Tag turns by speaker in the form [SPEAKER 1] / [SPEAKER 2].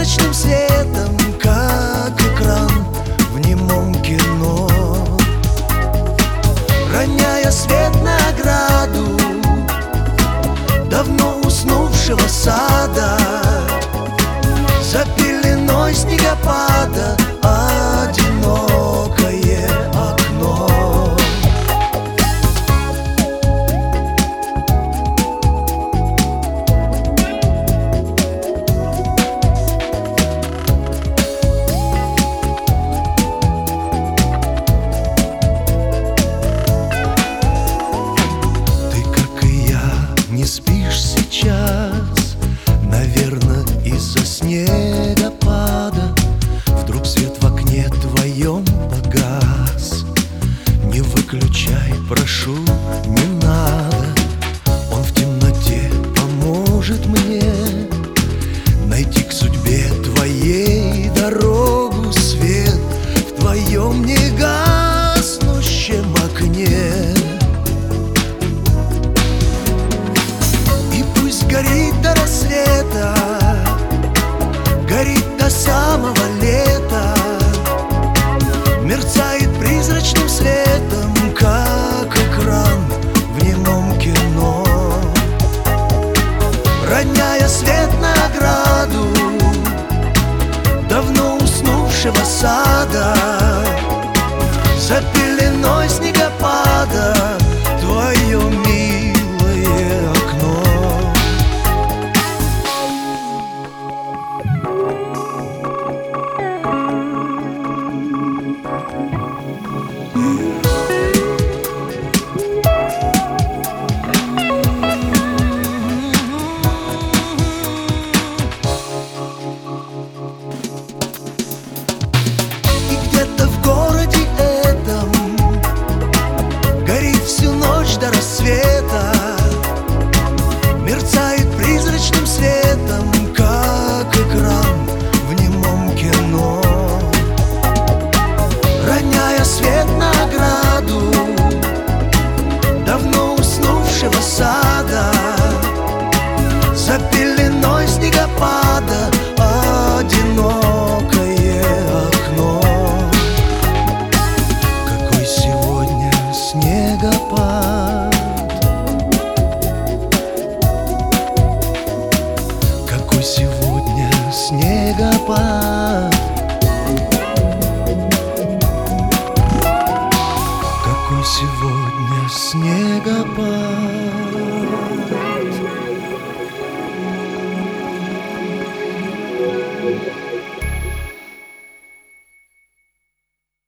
[SPEAKER 1] призрачным светом, как экран в немом кино. Роняя свет на ограду давно уснувшего сада, за пеленой снегопада одинокое окно. Ты, как и я, не спишь сейчас, наверно, из-за снегопада. Вдруг свет в окне твоем погас. Не выключай, прошу, не надо. Он в темноте поможет мне найти к судьбе твоей дорогу. Свет в твоем негаснущем окне. И пусть горит до рассвета, горит до самого лета, мерцает призрачным светом, как экран в немом кино. Роняя свет на ограду давно уснувшего сада, за пеленой снегопада твое милое окно. До рассвета мерцает призрачным светом, как экран в немом кино. Роняя свет на ограду давно уснувшего сада, за пеленой снегопада одинокое окно. Какой сегодня снегопад, какой сегодня снегопад, какой сегодня снегопад.